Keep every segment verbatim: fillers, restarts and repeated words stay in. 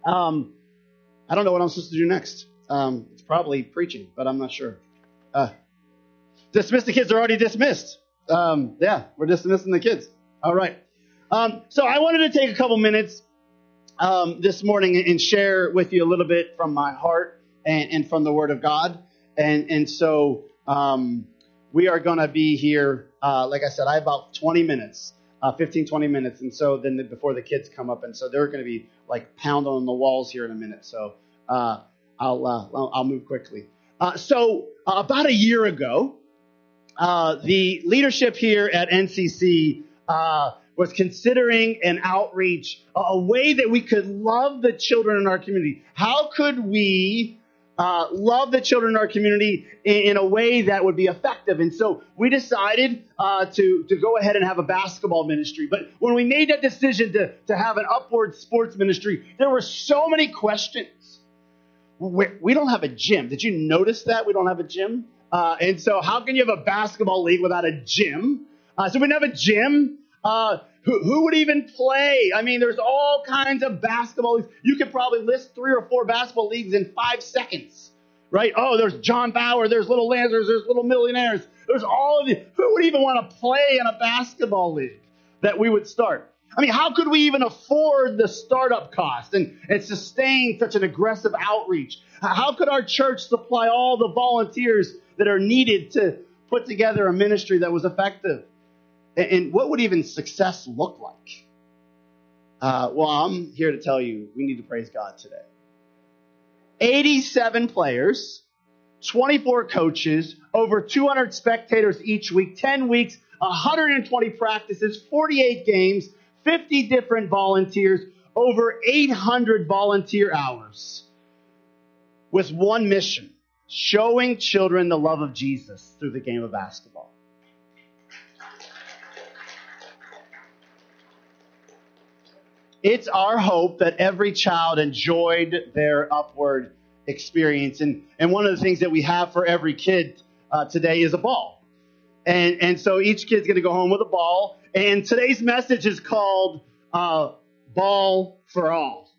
Um, I don't know what I'm supposed to do next. Um, it's probably preaching, but I'm not sure. Uh, dismiss the kids. They're already dismissed. Um, yeah, we're dismissing the kids. All right. Um, so I wanted to take a couple minutes um, this morning and share with you a little bit from my heart and, and from the Word of God. And and so um, we are going to be here, uh, like I said, I have about twenty minutes, uh, fifteen, twenty minutes. And so then the, before the kids come up, and so they're going to be like pounding on the walls here in a minute. So uh, I'll, uh, I'll I'll move quickly. Uh, so uh, about a year ago, uh, the leadership here at N C C uh, was considering an outreach, a way that we could love the children in our community. How could we uh, love the children in our community in, in a way that would be effective? And so we decided uh, to, to go ahead and have a basketball ministry. But when we made that decision to, to have an Upward sports ministry, there were so many questions. We, we don't have a gym. Did you notice that? We don't have a gym. Uh, and so how can you have a basketball league without a gym? Uh, so we didn't have a gym. Uh, who, who would even play? I mean, there's all kinds of basketball leagues. You could probably list three or four basketball leagues in five seconds, right? Oh, there's John Bauer. There's Little Lancers. There's Little Millionaires. There's all of the. Who would even want to play in a basketball league that we would start? I mean, how could we even afford the startup cost and, and sustain such an aggressive outreach? How could our church supply all the volunteers that are needed to put together a ministry that was effective? And, and what would even success look like? Uh, well, I'm here to tell you, we need to praise God today. eighty-seven players, twenty-four coaches, over two hundred spectators each week, ten weeks, one hundred twenty practices, forty-eight games, fifty different volunteers, over eight hundred volunteer hours, with one mission: showing children the love of Jesus through the game of basketball. It's our hope that every child enjoyed their Upward experience. And, and one of the things that we have for every kid uh, today is a ball. And, and so each kid's going to go home with a ball. And today's message is called uh, Ball for All.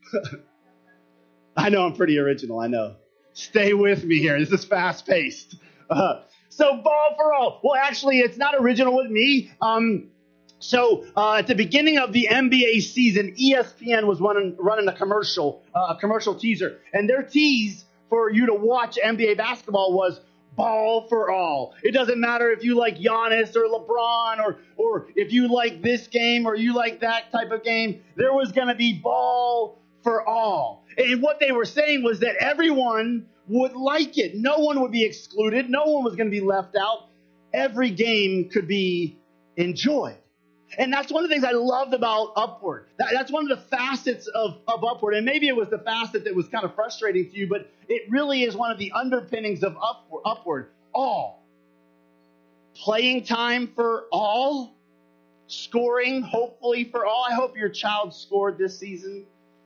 I know I'm pretty original, I know. Stay with me here. This is fast-paced. Uh, so Ball for All. Well, actually, it's not original with me. Um, so uh, at the beginning of the N B A season, E S P N was running, running a commercial, uh, a commercial teaser. And their tease for you to watch N B A basketball was Ball for All. It doesn't matter if you like Giannis or LeBron or or if you like this game or you like that type of game. There was going to be Ball for All. And what they were saying was that everyone would like it. No one would be excluded. No one was going to be left out. Every game could be enjoyed. And that's one of the things I loved about Upward. That, that's one of the facets of, of Upward. And maybe it was the facet that was kind of frustrating to you, but it really is one of the underpinnings of Upward. Upward. All. Playing time for all. Scoring, hopefully, for all. I hope your child scored this season.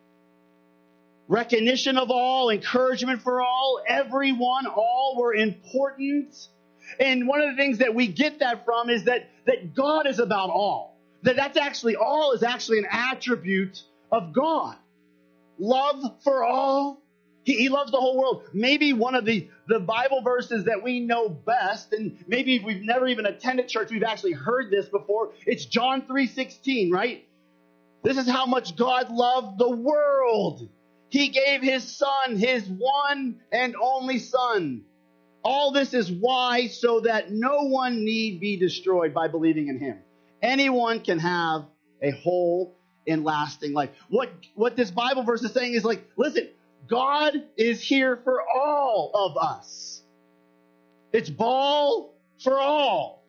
Recognition of all. Encouragement for all. Everyone. All were important. And one of the things that we get that from is that, that God is about all. That that's actually, all is actually an attribute of God. Love for all. He, he loves the whole world. Maybe one of the, the Bible verses that we know best, and maybe if we've never even attended church, we've actually heard this before. It's John three sixteen, right? This is how much God loved the world. He gave his son, his one and only son. All this is why, so that no one need be destroyed by believing in him. Anyone can have a whole and lasting life. What, what this Bible verse is saying is like, listen, God is here for all of us. It's ball for all.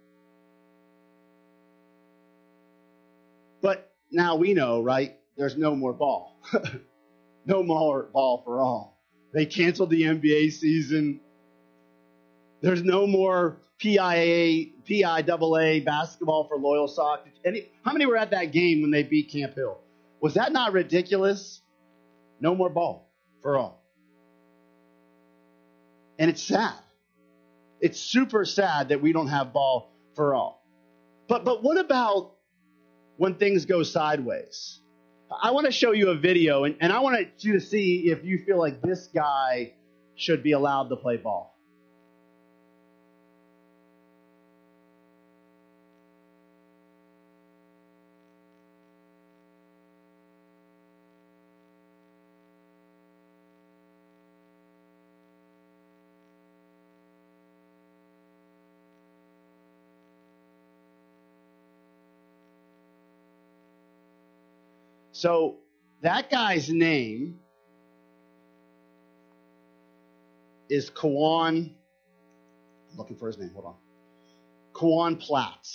But now we know, right? There's no more ball. No more ball for all. They canceled the N B A season. There's no more P I A, P I A A basketball for Loyal Sock. Any, how many were at that game when they beat Camp Hill? Was that not ridiculous? No more ball for all. And it's sad. It's super sad that we don't have ball for all. But but what about when things go sideways? I want to show you a video, and, and I want you to see if you feel like this guy should be allowed to play ball. So that guy's name is Kwan. I'm looking for his name. Hold on. Kwan Platt.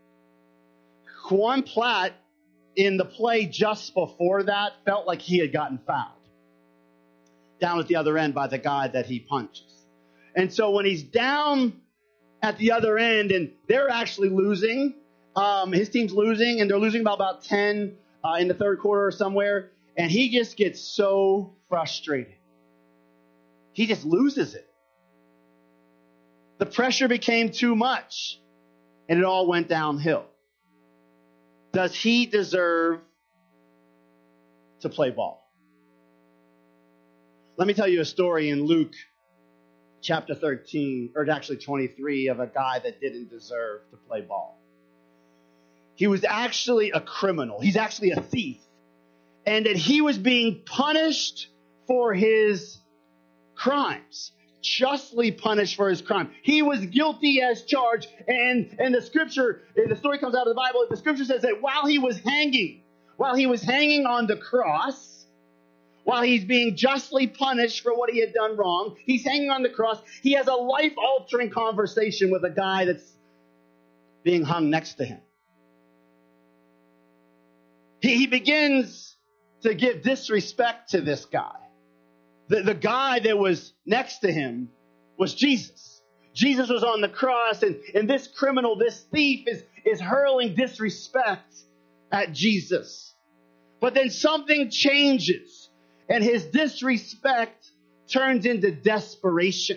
Kwan Platt, in the play just before that, felt like he had gotten fouled down at the other end by the guy that he punches. And so when he's down at the other end and they're actually losing, um, his team's losing, and they're losing by about ten Uh, in the third quarter or somewhere, and he just gets so frustrated. He just loses it. The pressure became too much, and it all went downhill. Does he deserve to play ball? Let me tell you a story in Luke chapter thirteen, or actually twenty-three, of a guy that didn't deserve to play ball. He was actually a criminal. He's actually a thief. And that he was being punished for his crimes. Justly punished for his crime. He was guilty as charged. And, and the scripture, the story comes out of the Bible, the scripture says that while he was hanging, while he was hanging on the cross, while he's being justly punished for what he had done wrong, he's hanging on the cross, he has a life-altering conversation with a guy that's being hung next to him. He begins to give disrespect to this guy. The, the guy that was next to him was Jesus. Jesus was on the cross, and, and this criminal, this thief, is, is hurling disrespect at Jesus. But then something changes, and his disrespect turns into desperation.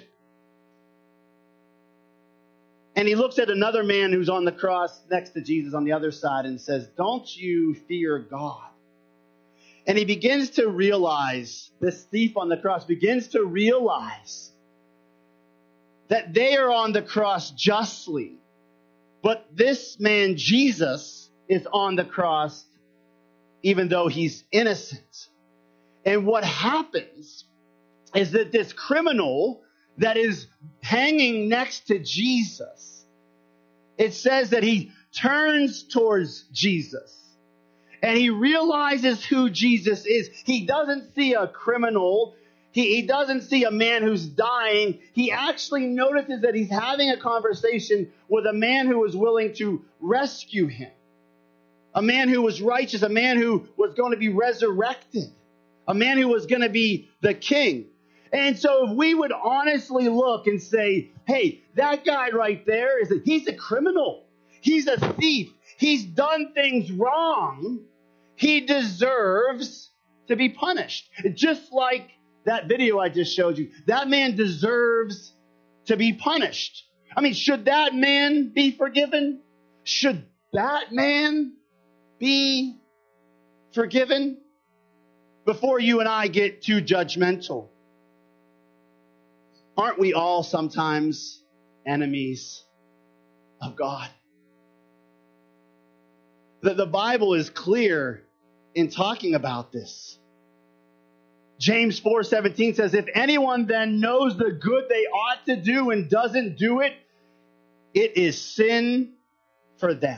And he looks at another man who's on the cross next to Jesus on the other side and says, "Don't you fear God?" And he begins to realize, this thief on the cross begins to realize that they are on the cross justly. But this man, Jesus, is on the cross even though he's innocent. And what happens is that this criminal that is hanging next to Jesus, it says that he turns towards Jesus and he realizes who Jesus is. He doesn't see a criminal. He, he doesn't see a man who's dying. He actually notices that he's having a conversation with a man who was willing to rescue him, a man who was righteous, a man who was going to be resurrected, a man who was going to be the king. And so if we would honestly look and say, hey, that guy right there, is a, he's a criminal. He's a thief. He's done things wrong. He deserves to be punished. Just like that video I just showed you. That man deserves to be punished. I mean, should that man be forgiven? Should that man be forgiven? Before you and I get too judgmental, aren't we all sometimes enemies of God? The, the Bible is clear in talking about this. James four seventeen says, if anyone then knows the good they ought to do and doesn't do it, it is sin for them.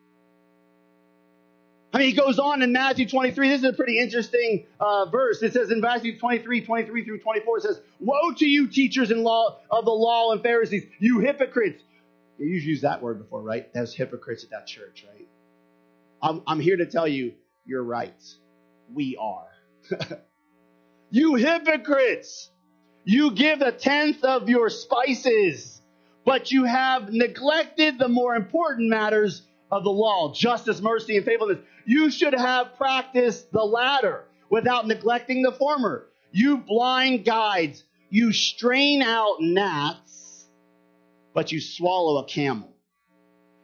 I mean, he goes on in Matthew twenty-three. This is a pretty interesting uh, verse. It says in Matthew twenty-three, twenty-three through twenty-four, it says, woe to you, teachers in law of the law and Pharisees, you hypocrites. You've used that word before, right? There's hypocrites at that church, right? I'm, I'm here to tell you, you're right. We are. You hypocrites. You give a tenth of your spices, but you have neglected the more important matters of the law, justice, mercy, and faithfulness. You should have practiced the latter without neglecting the former. You blind guides, you strain out gnats, but you swallow a camel.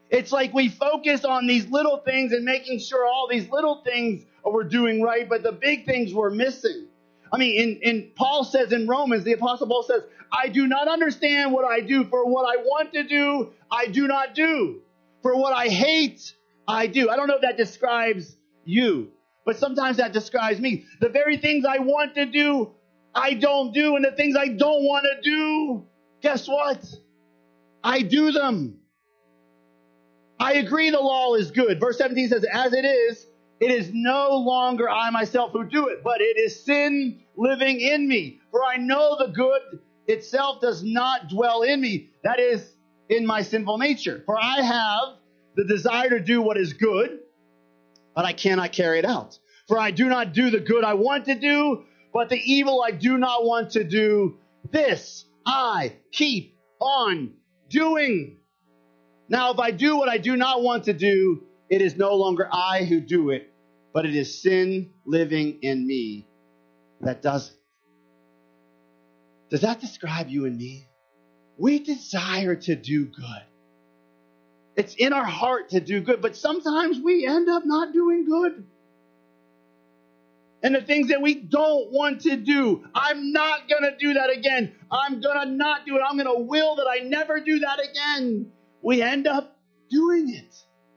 It's like we focus on these little things and making sure all these little things we're doing right, but the big things we're missing. I mean, in, in Paul says in Romans, the Apostle Paul says, I do not understand what I do, for what I want to do, I do not do. For what I hate, I do. I don't know if that describes you, but sometimes that describes me. The very things I want to do, I don't do. And the things I don't want to do, guess what? I do them. I agree the law is good. Verse seventeen says, as it is, it is no longer I myself who do it, but it is sin living in me. For I know the good itself does not dwell in me. That is, in my sinful nature. For I have the desire to do what is good, but I cannot carry it out. For I do not do the good I want to do, but the evil I do not want to do, this I keep on doing. Now, if I do what I do not want to do, it is no longer I who do it, but it is sin living in me that does it. Does that describe you and me? We desire to do good. It's in our heart to do good, but sometimes we end up not doing good. And the things that we don't want to do, I'm not going to do that again. I'm going to not do it. I'm going to will that I never do that again. We end up doing it.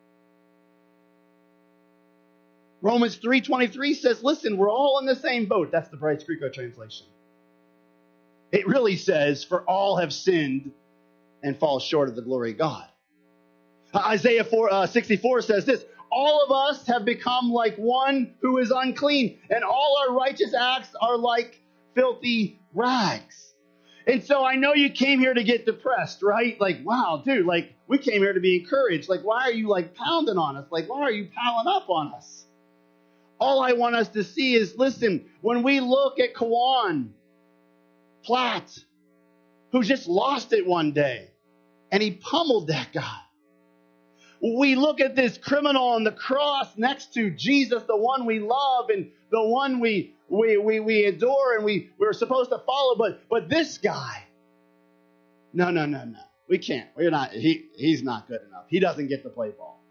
Romans three twenty-three says, listen, we're all in the same boat. That's the Bryce Creeko translation. It really says, for all have sinned and fall short of the glory of God. Uh, Isaiah four, uh, sixty-four says this, all of us have become like one who is unclean, and all our righteous acts are like filthy rags. And so I know you came here to get depressed, right? Like, wow, dude, like, we came here to be encouraged. Like, why are you, like, pounding on us? Like, why are you piling up on us? All I want us to see is, listen, when we look at Kawan Platt, who just lost it one day, and he pummeled that guy. We look at this criminal on the cross next to Jesus, the one we love and the one we we we, we adore and we, we're supposed to follow. But but this guy, no, no, no, no. We can't. We're not. He he's not good enough. He doesn't get to play ball.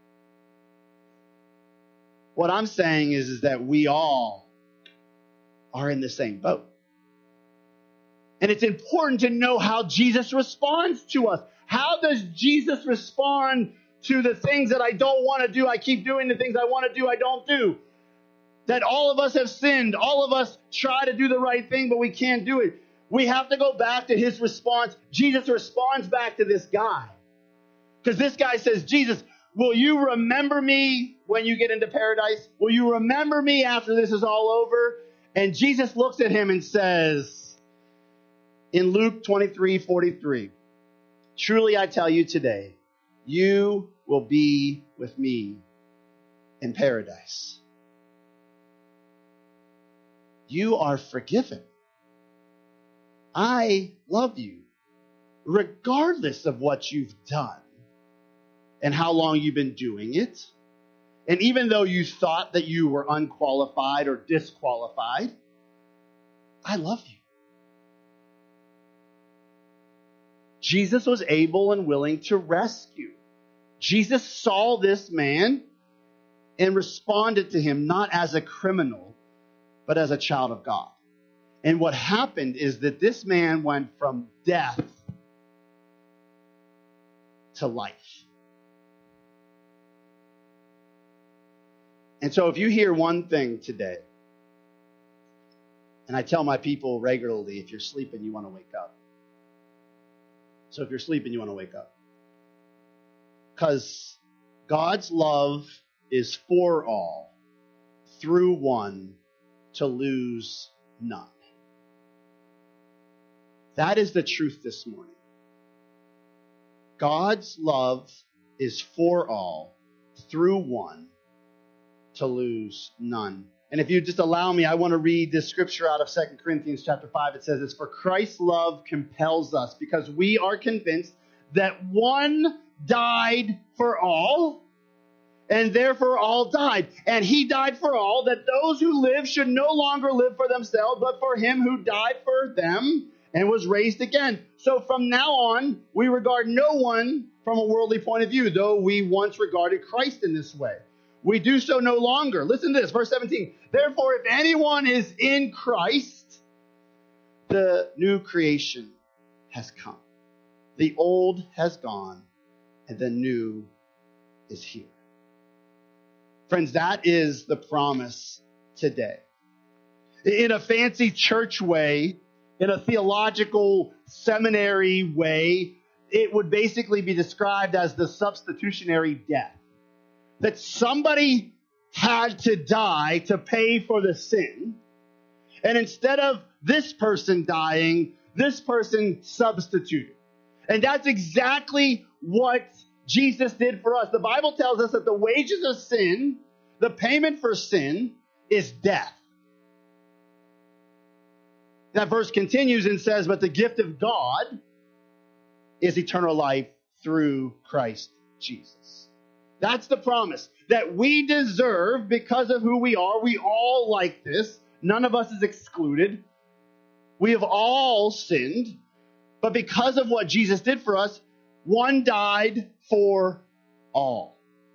What I'm saying is, is that we all are in the same boat. And it's important to know how Jesus responds to us. How does Jesus respond to the things that I don't want to do? I keep doing the things I want to do, I don't do. That all of us have sinned. All of us try to do the right thing, but we can't do it. We have to go back to his response. Jesus responds back to this guy. Because this guy says, Jesus, will you remember me when you get into paradise? Will you remember me after this is all over? And Jesus looks at him and says, in Luke twenty-three forty-three, truly I tell you today, you will be with me in paradise. You are forgiven. I love you, regardless of what you've done and how long you've been doing it. And even though you thought that you were unqualified or disqualified, I love you. Jesus was able and willing to rescue. Jesus saw this man and responded to him not as a criminal, but as a child of God. And what happened is that this man went from death to life. And so if you hear one thing today, and I tell my people regularly, if you're sleeping, you want to wake up. So if you're sleeping, you want to wake up. Because God's love is for all, through one, to lose none. That is the truth this morning. God's love is for all, through one, to lose none. And if you just allow me, I want to read this scripture out of Second Corinthians chapter five. It says, it's for Christ's love compels us, because we are convinced that one died for all, and therefore all died. And he died for all, that those who live should no longer live for themselves, but for him who died for them and was raised again. So from now on, we regard no one from a worldly point of view, though we once regarded Christ in this way. We do so no longer. Listen to this, verse seventeen. Therefore, if anyone is in Christ, the new creation has come. The old has gone, and the new is here. Friends, that is the promise today. In a fancy church way, in a theological seminary way, it would basically be described as the substitutionary death. That somebody had to die to pay for the sin. And instead of this person dying, this person substituted. And that's exactly what Jesus did for us. The Bible tells us that the wages of sin, the payment for sin, is death. That verse continues and says, but the gift of God is eternal life through Christ Jesus. That's the promise that we deserve because of who we are. We all like this. None of us is excluded. We have all sinned. But because of what Jesus did for us, one died for all.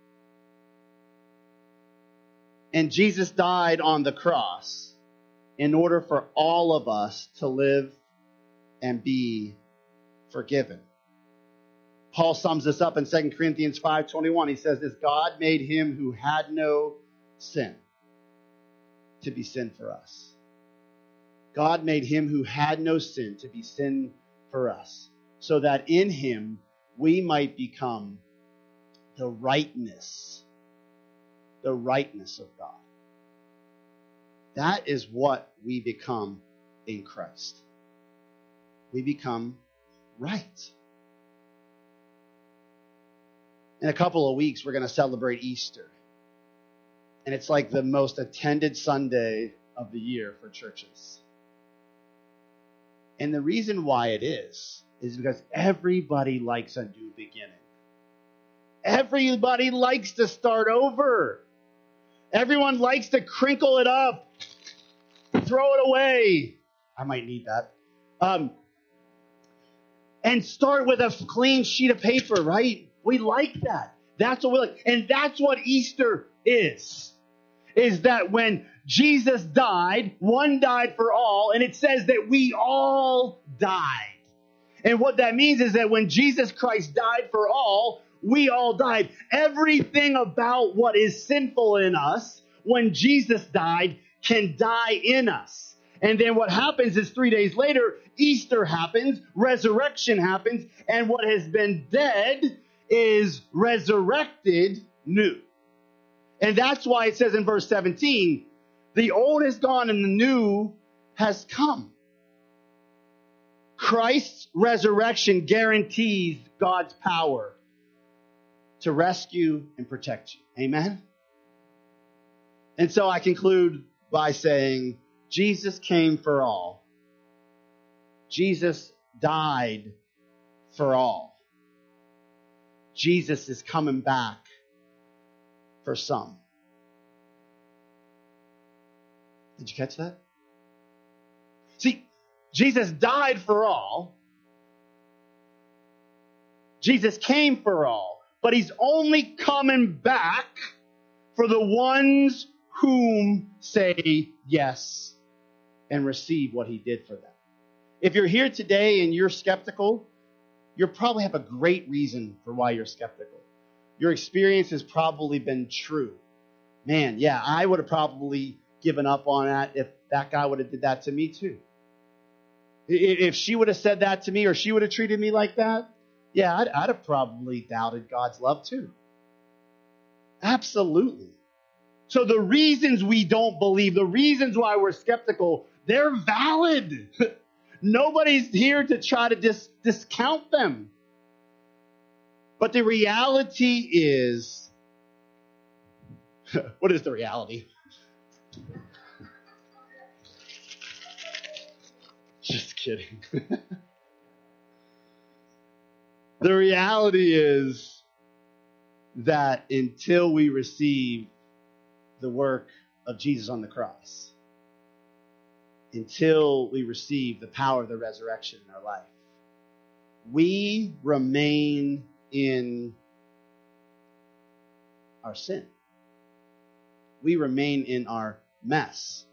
And Jesus died on the cross in order for all of us to live and be forgiven. Paul sums this up in Second Corinthians five twenty-one. He says this, God made him who had no sin to be sin for us. God made him who had no sin to be sin for us, so that in him we might become the rightness, the rightness of God. That is what we become in Christ. We become right. In a couple of weeks, we're going to celebrate Easter. And it's like the most attended Sunday of the year for churches. And the reason why it is, is because everybody likes a new beginning. Everybody likes to start over. Everyone likes to crinkle it up, throw it away. I might need that. Um, and start with a clean sheet of paper, right? We like that. That's what we like. And that's what Easter is. Is that when Jesus died, one died for all, and it says that we all died. And what that means is that when Jesus Christ died for all, we all died. Everything about what is sinful in us, when Jesus died, can die in us. And then what happens is three days later, Easter happens, resurrection happens, and what has been dead is resurrected new. And that's why it says in verse seventeen, the old is gone and the new has come. Christ's resurrection guarantees God's power to rescue and protect you. Amen? And so I conclude by saying, Jesus came for all. Jesus died for all. Jesus is coming back for some. Did you catch that? See, Jesus died for all. Jesus came for all. But he's only coming back for the ones whom say yes and receive what he did for them. If you're here today and you're skeptical, you probably have a great reason for why you're skeptical. Your experience has probably been true. Man, yeah, I would have probably given up on that if that guy would have did that to me too. If she would have said that to me or she would have treated me like that, yeah, I'd, I'd have probably doubted God's love too. Absolutely. So the reasons we don't believe, the reasons why we're skeptical, they're valid. Nobody's here to try to dis- discount them. But the reality is, what is the reality? Just kidding. The reality is that until we receive the work of Jesus on the cross, until we receive the power of the resurrection in our life, we remain in our sin. We remain in our mess.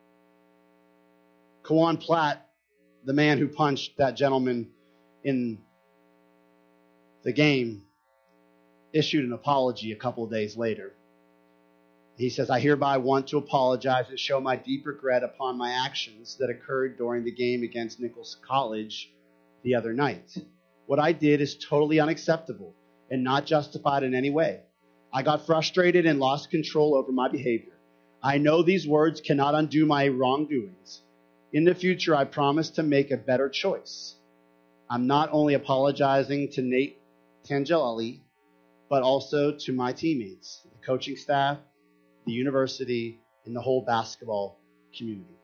Kawan Platt, the man who punched that gentleman in the game, issued an apology a couple of days later. He says, I hereby want to apologize and show my deep regret upon my actions that occurred during the game against Nichols College the other night. What I did is totally unacceptable and not justified in any way. I got frustrated and lost control over my behavior. I know these words cannot undo my wrongdoings. In the future, I promise to make a better choice. I'm not only apologizing to Nate Tangelli, but also to my teammates, the coaching staff, the university, and the whole basketball community.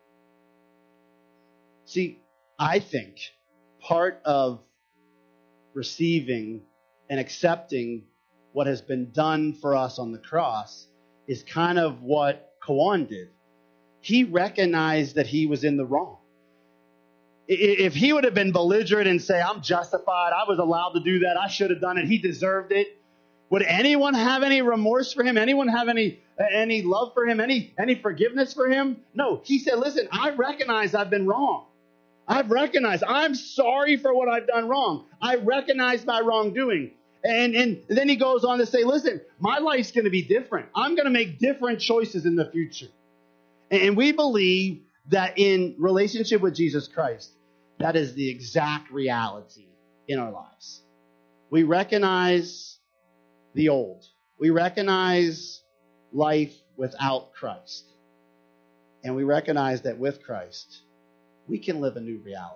See, I think part of receiving and accepting what has been done for us on the cross is kind of what Kawan did. He recognized that he was in the wrong. If he would have been belligerent and say, I'm justified, I was allowed to do that, I should have done it, he deserved it, would anyone have any remorse for him? Anyone have any any love for him? Any any forgiveness for him? No. He said, listen, I recognize I've been wrong. I've recognized I'm sorry for what I've done wrong. I recognize my wrongdoing. And, and then he goes on to say, listen, my life's going to be different. I'm going to make different choices in the future. And we believe that in relationship with Jesus Christ, that is the exact reality in our lives. We recognize the old. We recognize life without Christ. And we recognize that with Christ, we can live a new reality.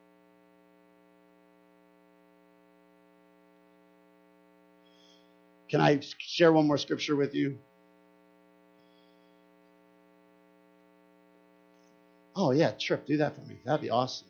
Can I share one more scripture with you? Oh, yeah, Trip, do that for me. That'd be awesome.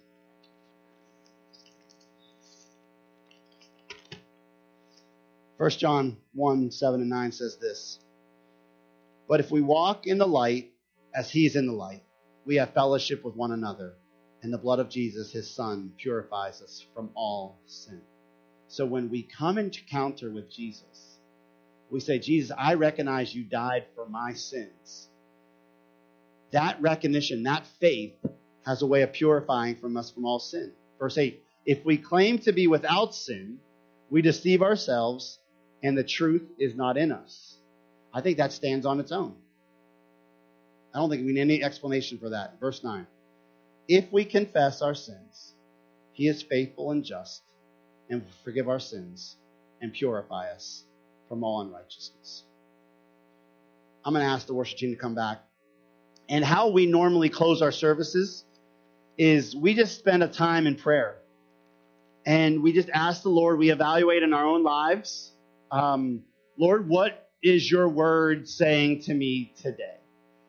First John one, seven and nine says this. But if we walk in the light as he is in the light, we have fellowship with one another. And the blood of Jesus, his son, purifies us from all sin. So when we come into encounter with Jesus, we say, Jesus, I recognize you died for my sins. That recognition, that faith, has a way of purifying from us from all sin. Verse eight, if we claim to be without sin, we deceive ourselves, and the truth is not in us. I think that stands on its own. I don't think we need any explanation for that. Verse nine, if we confess our sins, he is faithful and just, and will forgive our sins and purify us from all unrighteousness. I'm going to ask the worship team to come back. And how we normally close our services is we just spend a time in prayer. And we just ask the Lord, we evaluate in our own lives, um, Lord, what is your word saying to me today?